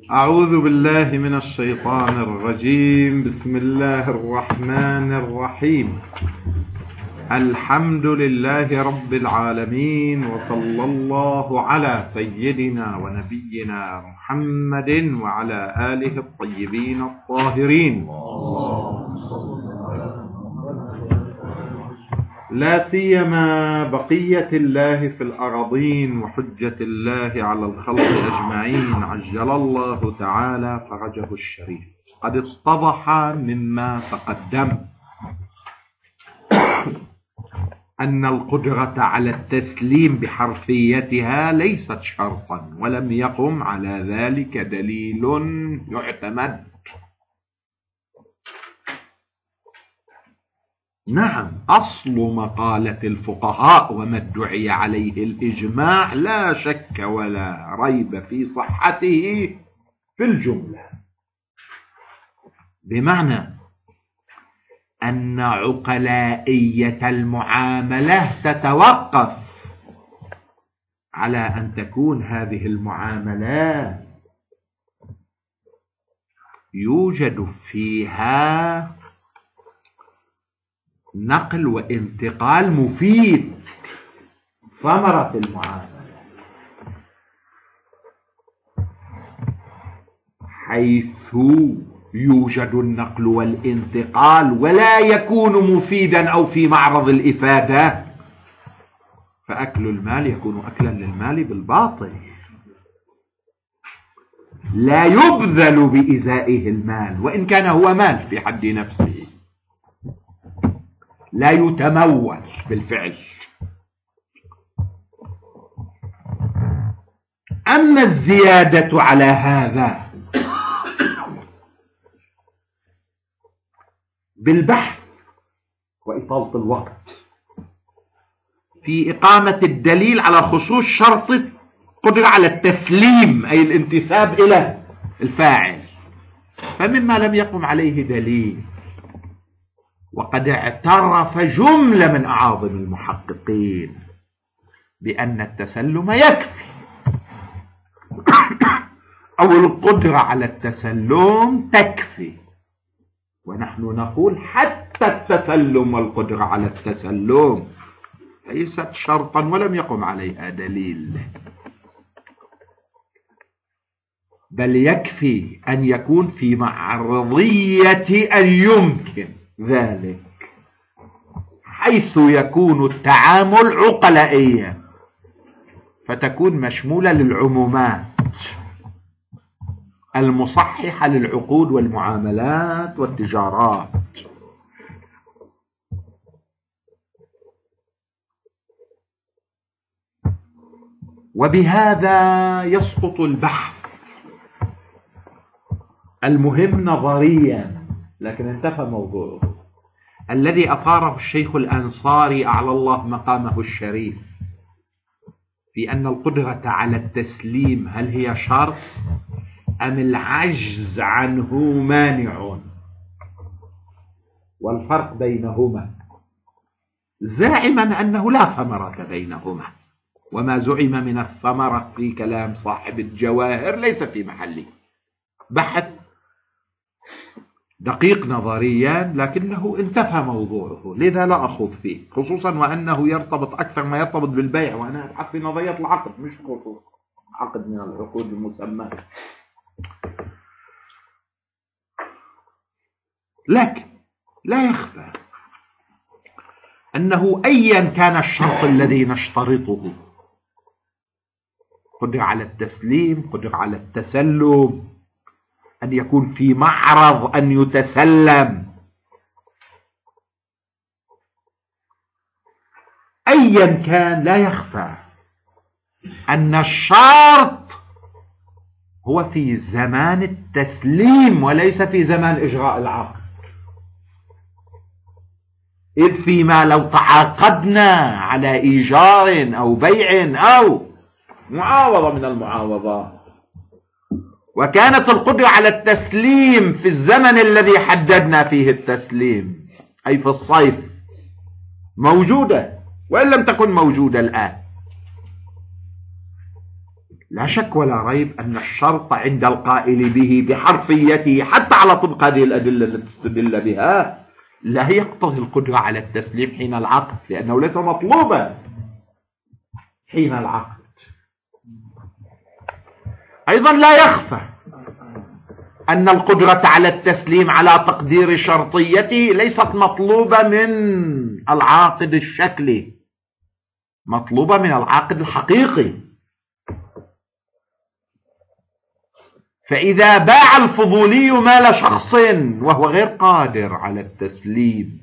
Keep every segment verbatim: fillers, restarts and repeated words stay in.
أعوذ بالله من الشيطان الرجيم. بسم الله الرحمن الرحيم. الحمد لله رب العالمين، وصلى الله على سيدنا ونبينا محمد وعلى آله الطيبين الطاهرين، لا سيما بقية الله في الأراضين وحجة الله على الخلق أجمعين، عجل الله تعالى فرجه الشريف. قد اتضح مما تقدم أن القدرة على التسليم بحرفيتها ليست شرطا، ولم يقم على ذلك دليل يعتمد. نعم، أصل مقالة الفقهاء وما ادعي عليه الإجماع لا شك ولا ريب في صحته في الجملة، بمعنى أن عقلائية المعاملة تتوقف على أن تكون هذه المعاملات يوجد فيها نقل وانتقال مفيد، ثمرة المعاملة، حيث يوجد النقل والانتقال ولا يكون مفيدا أو في معرض الإفادة، فأكل المال يكون أكلا للمال بالباطل، لا يبذل بإزائه المال وإن كان هو مال في حد نفسه، لا يتمول بالفعل. أما الزيادة على هذا بالبحث وإطالة الوقت في إقامة الدليل على خصوص شرط قدرة على التسليم، أي الانتساب إلى الفاعل، فمما لم يقم عليه دليل، وقد اعترف جملة من أعاظم المحققين بأن التسلم يكفي أو القدرة على التسلم تكفي، ونحن نقول حتى التسلم والقدرة على التسلم ليست شرطا ولم يقم عليها دليل، بل يكفي أن يكون في معرضية أن يمكن ذلك، حيث يكون التعامل عقلائيا فتكون مشمولة للعمومات المصححة للعقود والمعاملات والتجارات. وبهذا يسقط البحث المهم نظريا، لكن انتفى موضوعه، الذي أثاره الشيخ الأنصاري أعلى الله مقامه الشريف في أن القدرة على التسليم هل هي شرط أم العجز عنه مانع، والفرق بينهما، زاعما أنه لا ثمرة بينهما، وما زعم من الثمرة في كلام صاحب الجواهر ليس في محله، بحث دقيق نظريا لكنه انتفى موضوعه، لذا لا أخوض فيه، خصوصا وأنه يرتبط أكثر ما يرتبط بالبيع، وأنا أبحث في نظرية العقد مش خصوص عقد من العقود المسمى. لكن لا يخفى أنه أيا كان الشرط الذي نشترطه، قدر على التسليم، قدر على التسلم، أن يكون في معرض أن يتسلم، أيا كان لا يخفى أن الشرط هو في زمان التسليم وليس في زمان إجراء العقد، إذ فيما لو تعاقدنا على إيجار أو بيع أو معاوضة من المعاوضات وكانت القدرة على التسليم في الزمن الذي حددنا فيه التسليم أي في الصيف موجودة، وإن لم تكن موجودة الآن، لا شك ولا ريب أن الشرط عند القائل به بحرفيته حتى على طبق هذه الأدلة التي استدل بها لا يقتضي القدرة على التسليم حين العقد، لأنه ليس مطلوبا حين العقد. أيضا لا يخفى أن القدرة على التسليم على تقدير شرطيته ليست مطلوبة من العاقد الشكلي، مطلوبة من العاقد الحقيقي. فإذا باع الفضولي مال شخص وهو غير قادر على التسليم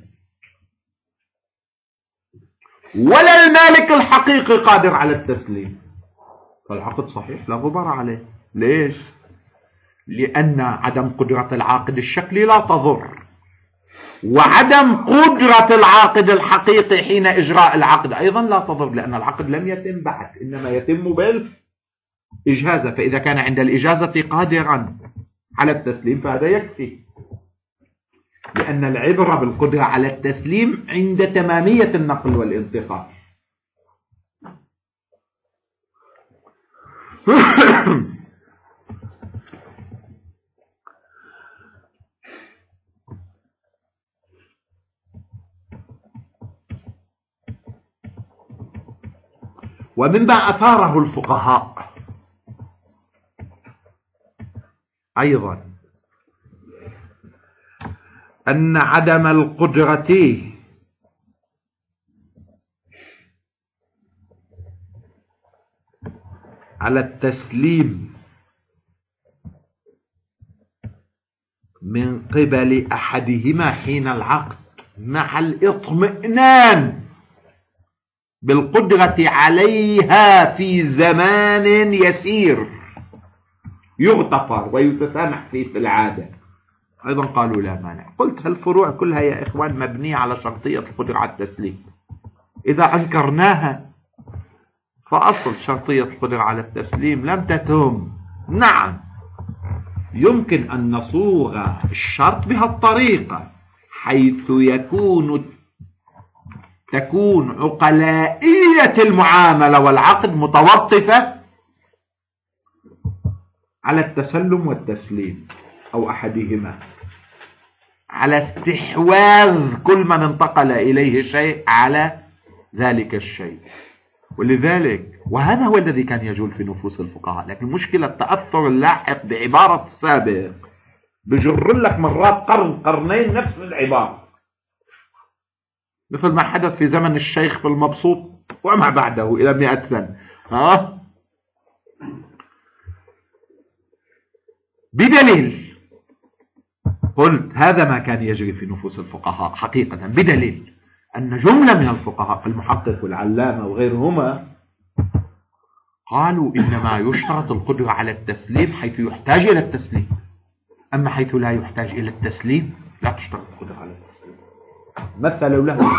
ولا المالك الحقيقي قادر على التسليم فالعقد صحيح لا غبار عليه. ليش؟ لأن عدم قدرة العاقد الشكلي لا تضر، وعدم قدرة العاقد الحقيقي حين إجراء العقد أيضا لا تضر، لأن العقد لم يتم بعد، إنما يتم بالإجازة. فإذا كان عند الإجازة قادرا على التسليم فهذا يكفي، لأن العبرة بالقدرة على التسليم عند تمامية النقل والانتقال. ومما أثاره الفقهاء أيضا أن عدم القدرة على التسليم من قبل أحدهما حين العقد مع الاطمئنان بالقدرة عليها في زمان يسير يغتفر ويتسامح فيه في العادة أيضا قالوا لا مانع. قلت هالفروع كلها يا إخوان مبنية على شرطية القدرة على التسليم. إذا أنكرناها فأصل شرطية القدرة على التسليم لم تتم. نعم يمكن أن نصوغ الشرط بهالطريقة حيث يكون تكون عقلائية المعاملة والعقد متوقفة على التسلم والتسليم أو أحدهما، على استحواذ كل من انتقل إليه شيء على ذلك الشيء. ولذلك وهذا هو الذي كان يجول في نفوس الفقهاء. لكن مشكلة التأثر اللاحق بعبارة السابق بجر لك مرات قرن قرنين نفس العبارة، مثل ما حدث في زمن الشيخ في المبسوط وما بعده إلى مئة سنة. ها بدليل قلت هذا ما كان يجري في نفوس الفقهاء حقيقة، بدليل أن جملة من الفقهاء المحقق والعلامة وغيرهما قالوا إنما يشترط القدرة على التسليم حيث يحتاج إلى التسليم، أما حيث لا يحتاج إلى التسليم لا تشترط القدرة على التسليم. مثلوا له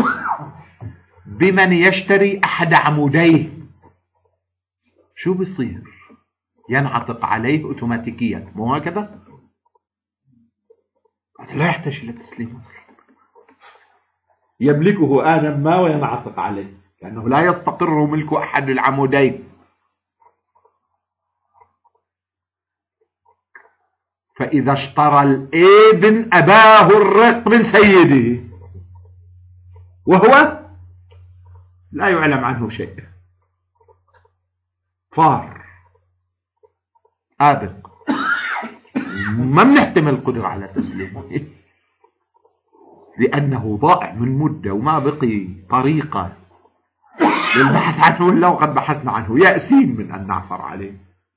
بمن يشتري أحد عموديه، شو بيصير؟ ينعطق عليه أوتوماتيكيا، مو هكذا؟ لا يحتاج إلى التسليم، يملكه آنا ما وينعطق عليه لأنه لا يستقر ملك أحد العمودين. فإذا اشترى الابن أباه الرق من سيده وهو لا يعلم عنه شيء، فار آبق، ما بنحتمل القدرة على تسليمه لأنه ضائع من مدة وما بقي طريقة للبحث عنه إلا وقد بحثنا عنه، يأسين من أن نعثر عليه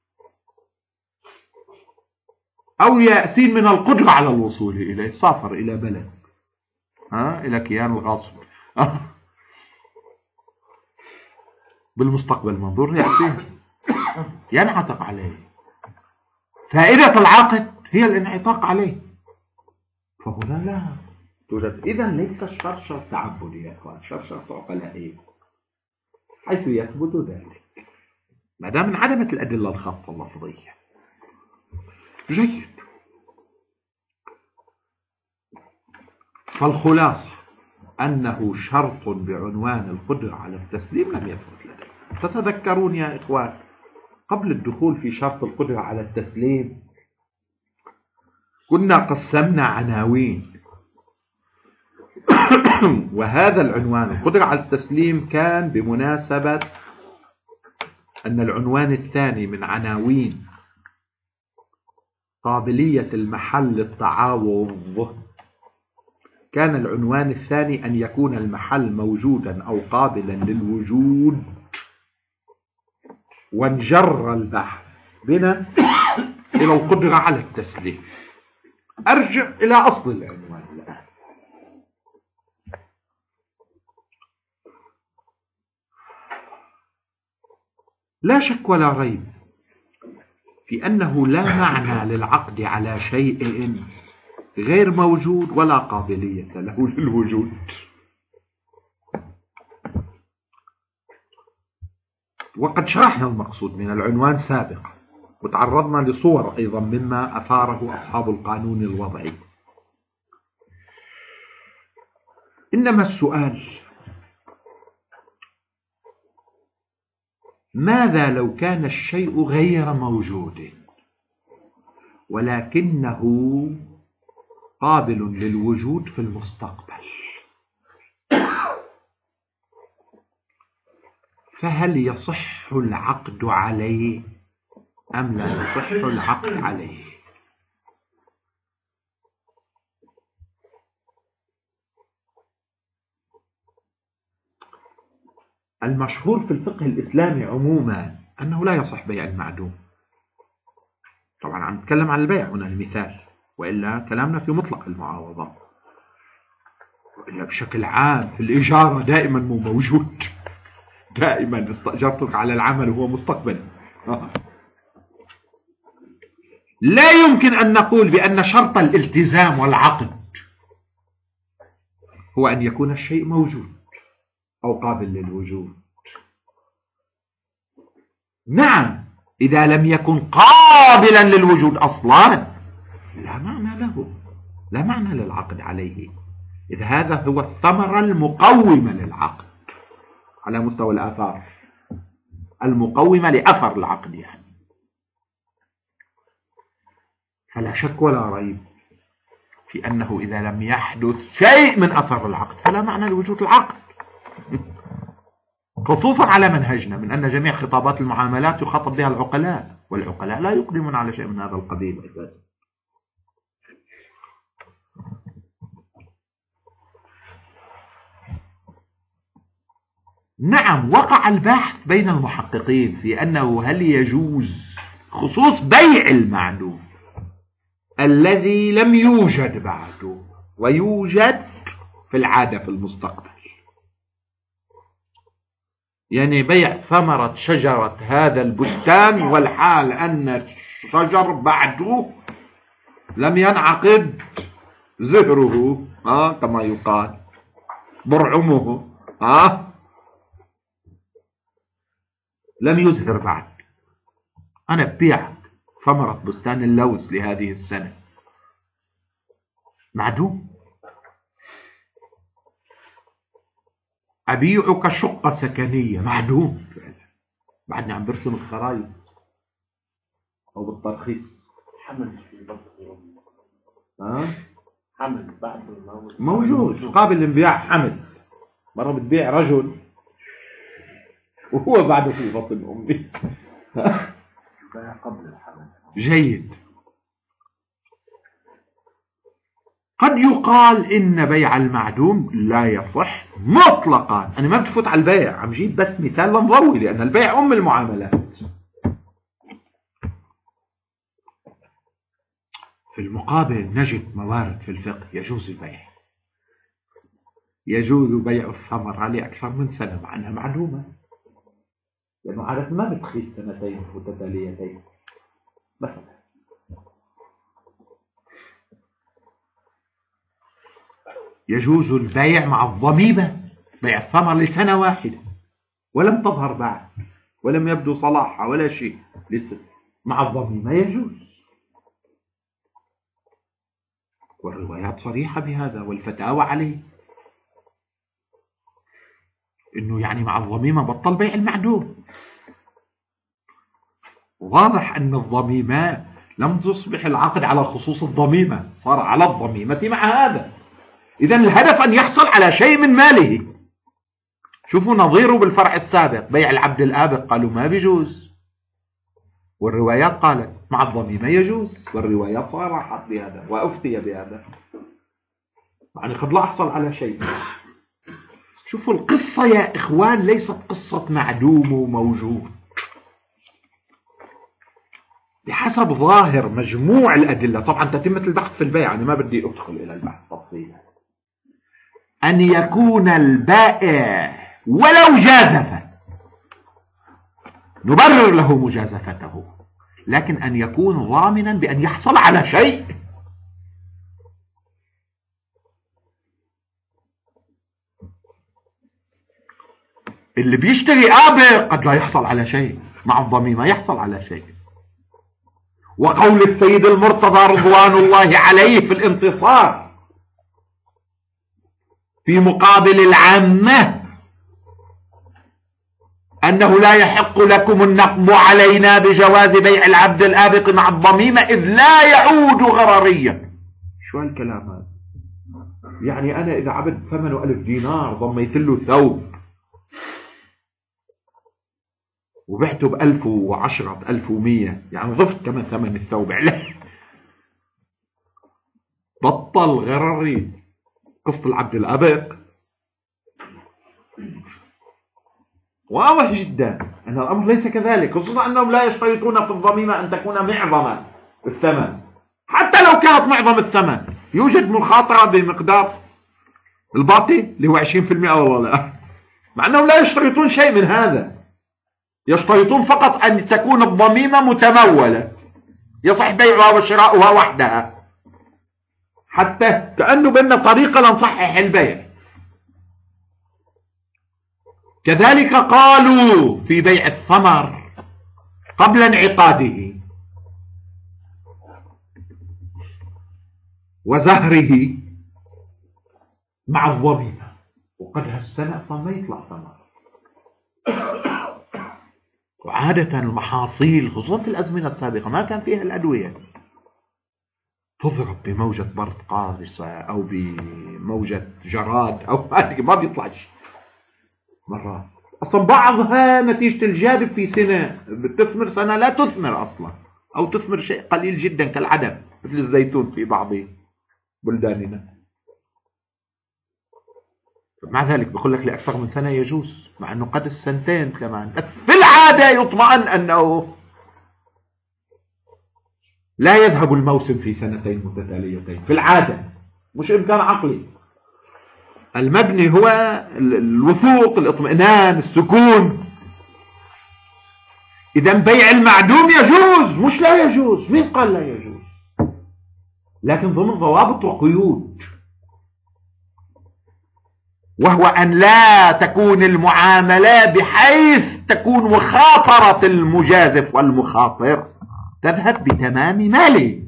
أو يأسين من القدرة على الوصول إليه، سافر إلى بلد ها إلى كيان الغصب بالمستقبل منظور، يأسين ينعتق عليه. فائدة العقد هي الانعتاق عليه، فهنا لا توجد. إذا ليس الشرط شرط تعبدي يا أخوان، شرط شرط عقلائي حيث يثبت ذلك ما دام انعدمت الأدلة الخاصة اللفظية. جيد. فالخلاصة أنه شرط بعنوان القدرة على التسليم لم يثبت لدينا. تتذكرون يا إخوان قبل الدخول في شرط القدرة على التسليم كنا قسمنا عناوين، وهذا العنوان القدرة على التسليم كان بمناسبة أن العنوان الثاني من عناوين قابلية المحل للتعاوض كان العنوان الثاني أن يكون المحل موجودا أو قابلا للوجود، وانجر البحث بنا إلى القدرة على التسليم. أرجع إلى أصل العنوان الآن. لا شك ولا ريب في أنه لا معنى للعقد على شيء غير موجود ولا قابلية له للوجود. وقد شرحنا المقصود من العنوان سابقا، وتعرضنا لصور أيضا مما أثاره أصحاب القانون الوضعي. إنما السؤال: ماذا لو كان الشيء غير موجود ولكنه قابل للوجود في المستقبل؟ فهل يصح العقد عليه أم لا يصح العقد عليه؟ المشهور في الفقه الإسلامي عموما أنه لا يصح بيع المعدوم. طبعا عم نتكلم عن البيع هنا المثال، وإلا كلامنا في مطلق المعاوضة، وإلا بشكل عام في الإجارة دائما مو موجود، دائما استأجرتك على العمل وهو مستقبل. لا يمكن أن نقول بأن شرط الالتزام والعقد هو أن يكون الشيء موجود أو قابل للوجود. نعم، إذا لم يكن قابلا للوجود أصلا لا معنى له، لا معنى للعقد عليه، إذ هذا هو الثمرة المقومة للعقد على مستوى الآثار، المقومة لأثر العقد يعني. فلا شك ولا ريب في أنه إذا لم يحدث شيء من أثر العقد فلا معنى لوجود العقد، خصوصا على منهجنا من أن جميع خطابات المعاملات يخاطب بها العقلاء، والعقلاء لا يقدمون على شيء من هذا القبيل أساسا. نعم، وقع البحث بين المحققين في أنه هل يجوز خصوص بيع المعدوم الذي لم يوجد بعده ويوجد في العادة في المستقبل، يعني بيع ثمرة شجرة هذا البستان والحال أن الشجر بعده لم ينعقد زهره، آه كما يقال برعمه، آه لم يزهر بعد. أنا ببيعك ثمرة بستان اللوز لهذه السنة، معدوم. أبيعك شقة سكنية، معدوم. بعدني عم برسم الخرايط أو بالترخيص. حمل في ضبط ها؟ حمل بعد موجود قابل للبيع. حمل مرة بتبيع رجل وهو بعده في بطن أمي. قبل الحمل. جيد. قد يقال إن بيع المعدوم لا يصح مطلقا. أنا ما بتفوت على البيع، عم جيب بس مثال لنضوي، لأن البيع أم المعاملات. في المقابل نجد موارد في الفقه يجوز البيع، يجوز بيع الثمر عليه أكثر من سنة مع أنها معدومة، لأنه عادة ما بتخيس سنتين متتاليتين مثلا. يجوز البيع مع الضميمة، بيع الثمر لسنة واحدة ولم تظهر بعد ولم يبدو صلاحها ولا شيء لسه، مع الضميمة يجوز، والروايات صريحة بهذا والفتاوى عليه، إنه يعني مع الضميمة بطل بيع المعدوم. واضح أن الضميمة لم تصبح العقد على خصوص الضميمة، صار على الضميمة مع هذا. إذن الهدف أن يحصل على شيء من ماله. شوفوا نظيره بالفرع السابق بيع العبد الآبق، قالوا ما بيجوز، والروايات قالت مع الضميمة يجوز، والروايات صرحت بهذا وأفتي بهذا، يعني قد لا أحصل على شيء. شوفوا القصة يا إخوان ليست قصة معدوم وموجود، بحسب ظاهر مجموع الأدلة. طبعا تتمة البحث في البيع، أنا ما بدي أدخل إلى البحث تفصيلا. أن يكون البائع ولو جازف نبرر له مجازفته، لكن أن يكون ضامنا بأن يحصل على شيء. اللي بيشتري آبق قد لا يحصل على شيء، مع الضميمة يحصل على شيء. وقول السيد المرتضى رضوان الله عليه في الانتصار في مقابل العامة أنه لا يحق لكم النقم علينا بجواز بيع العبد الآبق مع الضميمة إذ لا يعود غرريا. شو هالكلام هذا؟ يعني أنا إذا عبد ثمنه ألف دينار ضميت له ثوب وبعته بألف وعشرة بألف ومية، يعني ضفت كمان ثمن الثوب عليه، بطل غرري قصة العبد الآبق. واضح جدا أن الأمر ليس كذلك، خصوصا أنهم لا يشترطون في الضميمة أن تكون معظم الثمن. حتى لو كانت معظم الثمن يوجد مخاطرة بمقدار الباقي اللي هو عشرين بالمئة والله لا، مع أنهم لا يشترطون شيء من هذا، يشترطون فقط أن تكون الضميمة متمولة يصح بيعها وشراؤها وحدها، حتى كأنه بأن طريقة لنصحح البيع. كذلك قالوا في بيع الثمر قبل انعقاده وزهره مع الضميمة، وقد هالسنة ما يطلع ثمر. وعادة المحاصيل خصوصا في الأزمنة السابقة ما كان فيها الأدوية، تضرب بموجة برد قارصة أو بموجة جراد أو ما بيطلع شيء مرات. أصلا بعضها نتيجة الجادب في سنة بتثمر، سنة لا تثمر أصلا، أو تثمر شيء قليل جدا كالعدم مثل الزيتون في بعض بلداننا. مع ذلك بقول لك لأكثر من سنة يجوز، مع أنه قد السنتين كمان، بس في العادة يطمئن أنه لا يذهب الموسم في سنتين متتاليتين في العادة، مش إمكان عقلي. المبني هو الوثوق، الاطمئنان، السكون. إذا بيع المعدوم يجوز، مش لا يجوز، مين قال لا يجوز؟ لكن ضمن ضوابط وقيود، وهو أن لا تكون المعاملة بحيث تكون مخاطرة المجازف والمخاطر تذهب بتمام ماله.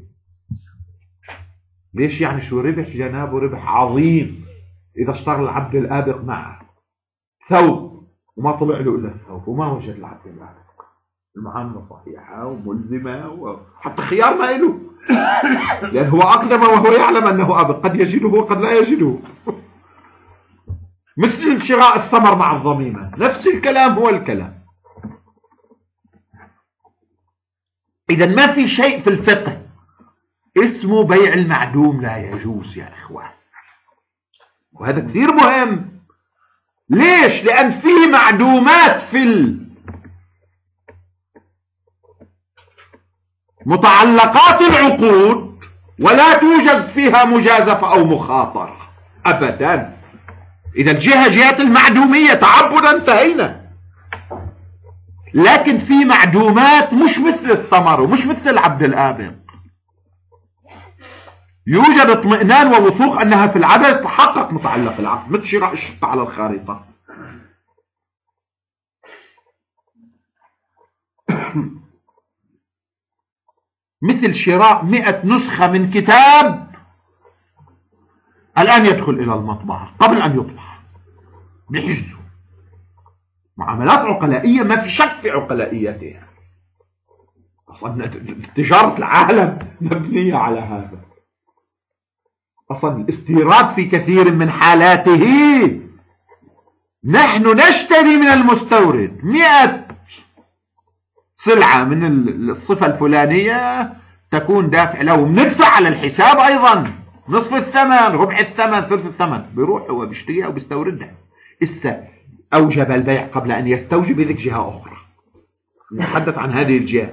ليش؟ يعني شو ربح جنابه؟ ربح عظيم إذا اشترى العبد الآبق معه ثوب وما طلع له إلا الثوب وما وجد العبد الآبق، المعاملة صحيحة وملزمة وحتى خيار ما له، لأن هو أقدم وهو يعلم أنه آبق، قد يجده وقد لا يجده. مثل شراء الثمر مع الضميمة، نفس الكلام هو الكلام. إذا ما في شيء في الفقه اسمه بيع المعدوم لا يجوز يا إخوان، وهذا كثير مهم. ليش؟ لأن في معدومات في متعلقات العقود ولا توجد فيها مجازفة أو مخاطرة أبدا. إذا الجهة جهة المعدومية تعبدا انتهينا. لكن في معدومات مش مثل الثمر ومش مثل العبد الآبق، يوجد اطمئنان ووثوق أنها في العدد تحقق متعلق العقد، مثل شراء الشقة على الخارطة. مثل شراء مئة نسخة من كتاب الآن يدخل إلى المطبعة قبل أن يطبع بحجزه. معاملات عقلائية ما في شك في عقلائيتها. أصلا تجارة العالم مبنية على هذا. أصلا الاستيراد في كثير من حالاته نحن نشتري من المستورد مئة سلعة من الصفة الفلانية تكون دافع له، وندفع على الحساب أيضا نصف الثمن، ربع الثمن، ثلث الثمن، بيروح هو بيشتريها وبيستوردها. إسا أوجب البيع قبل أن يستوجب ذلك جهة أخرى. نتحدث عن هذه الجهة.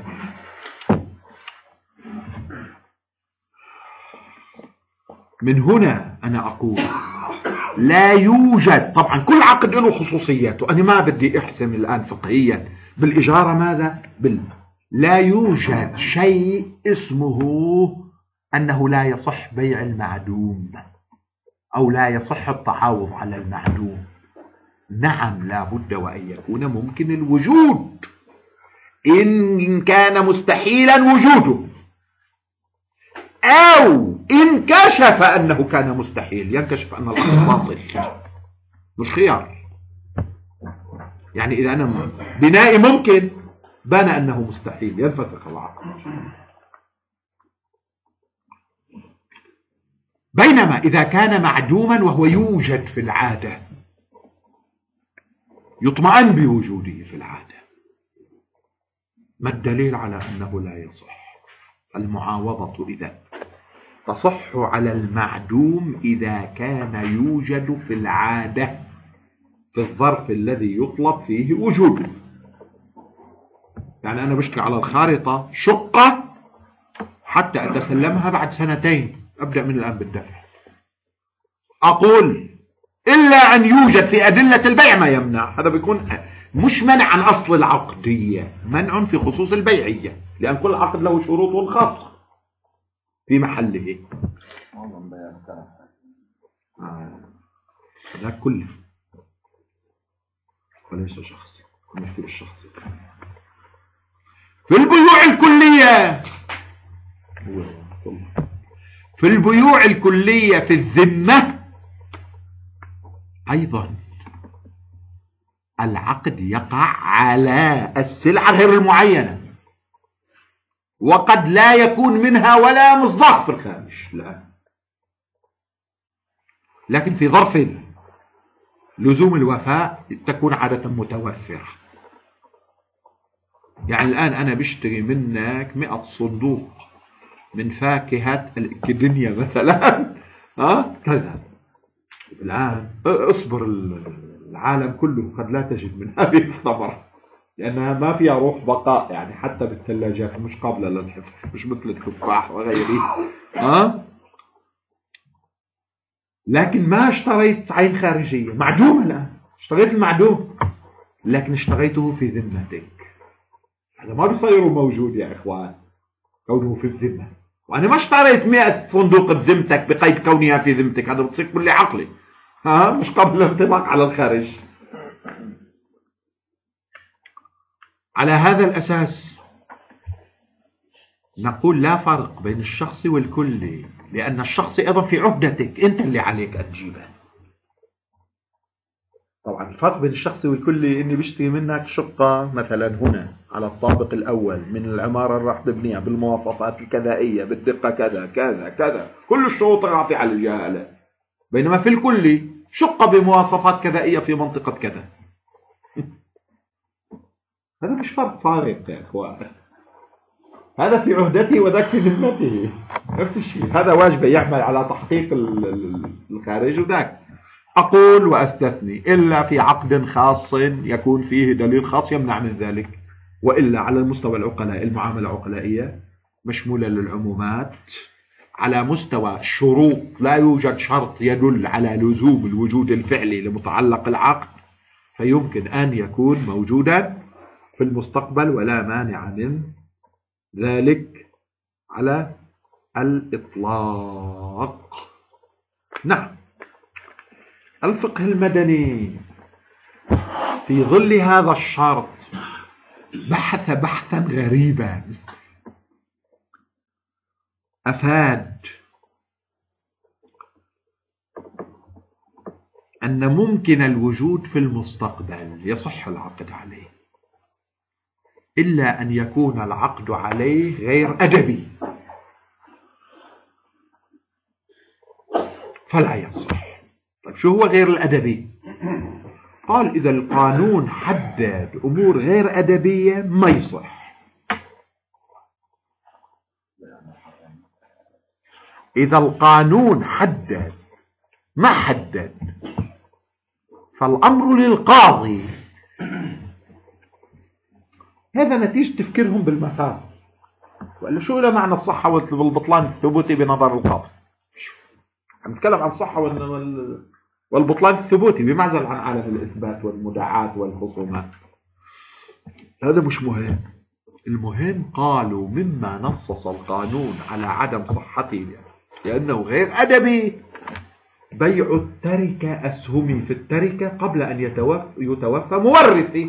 من هنا أنا أقول لا يوجد، طبعا كل عقد له خصوصياته، أنا ما بدي أحسم الآن فقهيا بالإجارة ماذا بال... لا يوجد شيء اسمه أنه لا يصح بيع المعدوم أو لا يصح التعاوض على المعدوم. نعم لا بد وأن يكون ممكن الوجود، إن كان مستحيلا وجوده أو إن كشف أنه كان مستحيل، ينكشف أن الأمر باطل مش خيار. يعني إذا أنا بنائي ممكن بان أنه مستحيل ينفسخ العقد. بينما إذا كان معدوما وهو يوجد في العادة يطمئن بوجوده في العادة، ما الدليل على أنه لا يصح؟ المعاوضة إذا تصح على المعدوم إذا كان يوجد في العادة في الظرف الذي يطلب فيه وجوده. يعني أنا بشتري على الخارطة شقة حتى أتسلمها بعد سنتين، أبدأ من الآن بالدفع. أقول إلا أن يوجد في أدلة البيع ما يمنع، هذا بيكون مش منع عن أصل العقدية، منع في خصوص البيعية، لأن كل عقد له شروطه الخاصة في محله. آه. هذا كله وليس شخصي، المشكلة الشخصي. في البيوع الكلية في البيوع الكلية في الذمة أيضا العقد يقع على السلعة غير المعينة، وقد لا يكون منها ولا مصداق في الخارج، لا، لكن في ظرف لزوم الوفاء تكون عادة متوفرة. يعني الآن أنا بشتري منك مئة صندوق من فاكهة الكدنيا مثلا، ها كذا. الآن اصبر، العالم كله قد لا تجد من هذه الثمرة لأنها ما فيها روح بقاء، يعني حتى بالثلاجات مش قابلة للحفظ، مش مثل التفاح وغيره، ها. لكن ما اشتريت عين خارجية، معدوم الآن، اشتريت المعدوم لكن اشتريته في ذمتك. هذا ما بيصير موجود يا إخوان، كونه في الذمة. وأنا ما اشتريت مئة صندوق بذمتك بقيد كونها في ذمتك، هذا بتصير كل عقلي، ها، مش قبل الانطلاق على الخارج. على هذا الأساس نقول لا فرق بين الشخص والكلي، لأن الشخص أيضا في عهدتك، أنت اللي عليك أن تجيبه. طبعا الفرق بين الشخص والكلي إني بشتري منك شقة مثلا هنا على الطابق الأول من العمارة اللي راح تبنيها بالمواصفات الكذائية بالدقة كذا كذا كذا، كل الشروط الرافعة على الجهة. بينما في الكلي شقة بمواصفات كذائية في منطقة كذا. هذا مش فرق فارق يا أخوان، هذا في عهدته وذاك في ذمته، نفس الشيء. هذا واجبه يعمل على تحقيق الخارج وذاك. أقول وأستثني إلا في عقد خاص يكون فيه دليل خاص يمنع من ذلك، وإلا على المستوى العقلاء المعاملة العقلائية مشمولة للعمومات. على مستوى الشروط لا يوجد شرط يدل على لزوم الوجود الفعلي لمتعلق العقد، فيمكن أن يكون موجودا في المستقبل ولا مانع من ذلك على الإطلاق. نعم، الفقه المدني في ظل هذا الشرط بحث بحثا غريبا، أفاد أن ممكن الوجود في المستقبل يصح العقد عليه. إلا أن يكون العقد عليه غير أدبي فلا يصح. طيب شو هو غير الأدبي؟ قال إذا القانون حدد أمور غير أدبية ما يصح. إذا القانون حدد ما حدد فالأمر للقاضي. هذا نتيجة تفكيرهم بالمثال. وقال شو له معنى الصحة والبطلان الثبوتي بنظر القاضي؟ عم نتكلم عن الصحة والبطلان الثبوتي بمعزل عن عالم الإثبات والمداعاة والخصومات. هذا مش مهم. المهم قالوا مما نصص القانون على عدم صحته لأنه غير أدبي بيع التركة أسهمي في التركة قبل أن يتوفى, يتوفى مورثي.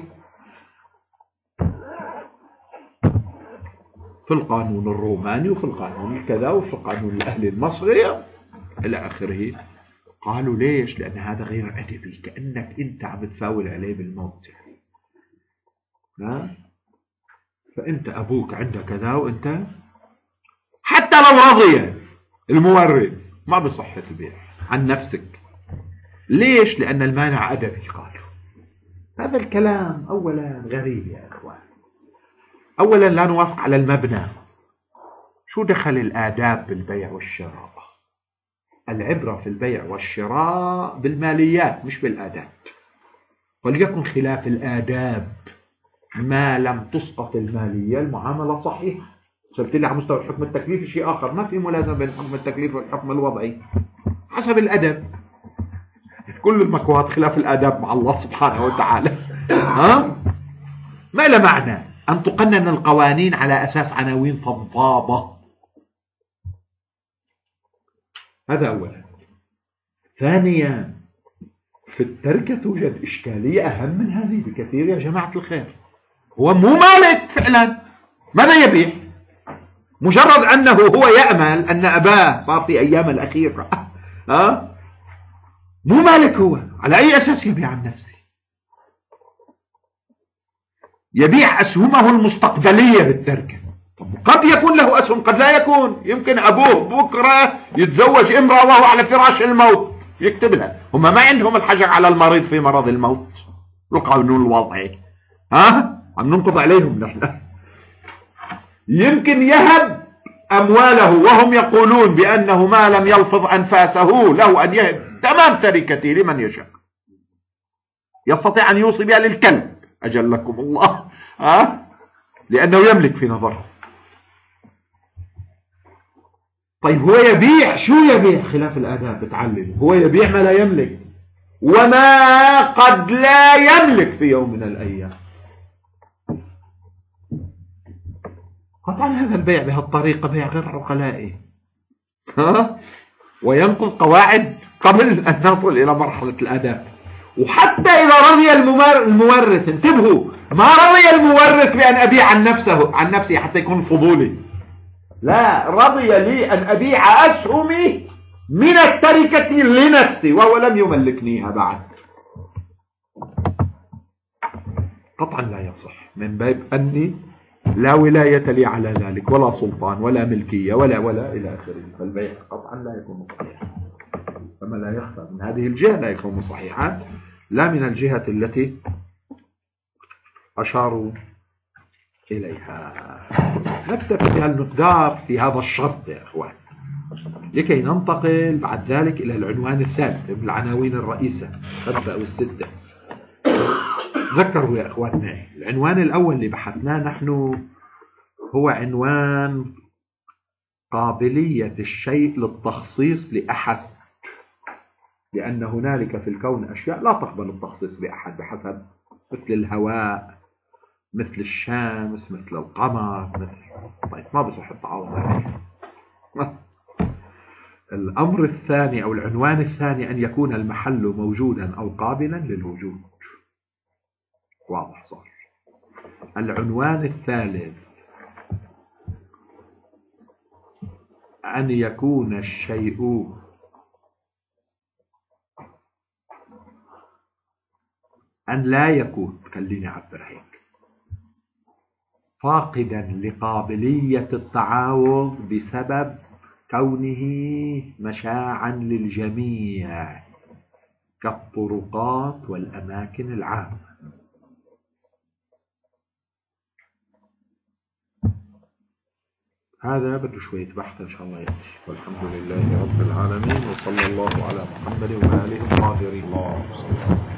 في القانون الروماني وفي القانون الكذا وفي القانون الأهلي المصري إلى آخره. قالوا ليش؟ لأن هذا غير أدبي، كأنك أنت عم تفاول عليه بالموت. ها؟ فأنت أبوك عنده كذا وأنت حتى لو رضي المورث ما بصح تبيع عن نفسك. ليش؟ لأن المانع أدبي. قالوا هذا الكلام أولا غريب يا أخوان. أولا لا نوافق على المبنى. شو دخل الآداب بالبيع والشراء؟ العبرة في البيع والشراء بالماليات مش بالآداب. وليكن خلاف الآداب ما لم تسقط المالية المعاملة صحيحة. سبت لي على مستوى الحكم التكليفي شيء آخر، ما في ملازمة بين الحكم التكليفي والحكم الوضعي حسب الأدب. كل المكوات خلاف الآداب مع الله سبحانه وتعالى. ها؟ ما له معنى أن تقنن القوانين على أساس عناوين فضفاضة. هذا أولا. ثانيا في التركة توجد إشكالية أهم من هذه بكثير يا جماعة الخير. هو مو مالك فعلا، ماذا يبيع؟ مجرد أنه هو يأمل أن أباه صار في أيام الأخيرة ها؟ مو مالك. هو على أي أساس يبيع عن نفسه؟ يبيع أسهمه المستقبلية بالتركة. طب قد يكون له أسهم قد لا يكون. يمكن أبوه بكرة يتزوج امرأة وهو على فراش الموت يكتب لها. هم ما عندهم الحجر على المريض في مرض الموت. القانون الوضعي ها عم ننقض عليهم نحن. يمكن يهب أمواله وهم يقولون بأنه ما لم يلفظ أنفاسه له أن يهب تمام تركته لمن يشاء. يستطيع أن يوصي بها للكلب أجلكم الله ها لأنه يملك في نظره. طيب هو يبيع شو يبيع؟ خلاف الآداب بتعلم. هو يبيع ما لا يملك وما قد لا يملك في يوم من الأيام. قطعا هذا البيع بهالطريقة بيع غير عقلائي ها وينقض قواعد قبل أن نصل إلى مرحلة الآداب. وحتى إذا رضي المورث، انتبهوا، ما رضي المورث بأن أبيع عن نفسه عن نفسي حتى يكون فضولي، لا، رضي لي أن أبيع أسهمي من التركة لنفسي وهو لم يملكنيها بعد. قطعا لا يصح من باب أني لا ولاية لي على ذلك ولا سلطان ولا ملكية ولا ولا إلى آخره. فالبيع قطعا لا يكون صحيحا. فما لا يخفى من هذه الجهة لا يكون صحيحا، لا من الجهة التي أشاروا إليها. نكتفي بهالمقدار في هذا الشرط يا أخوان لكي ننتقل بعد ذلك إلى العنوان الثالث من العناوين الرئيسة خمسة أو الستة. تذكروا يا أخوان معي العنوان الأول اللي بحثناه نحن هو عنوان قابلية الشيء للتخصيص لأحد، لأن هنالك في الكون أشياء لا تقبل التخصيص بأحد بحسب، مثل الهواء، مثل الشمس، مثل القمر، مثل طيب ما بصح التعارض عليه. الأمر الثاني أو العنوان الثاني أن يكون المحل موجودا أو قابلا للوجود. واضح صار. العنوان الثالث أن يكون الشيء أن لا يكون، خليني أعبر هيك، فاقدا لقابلية التعاوض بسبب كونه مشاعا للجميع كالطرقات والأماكن العامة. هذا بده شوية بحث إن شاء الله يأتي. والحمد لله رب العالمين، وصلى الله على محمد وآله الطاهرين.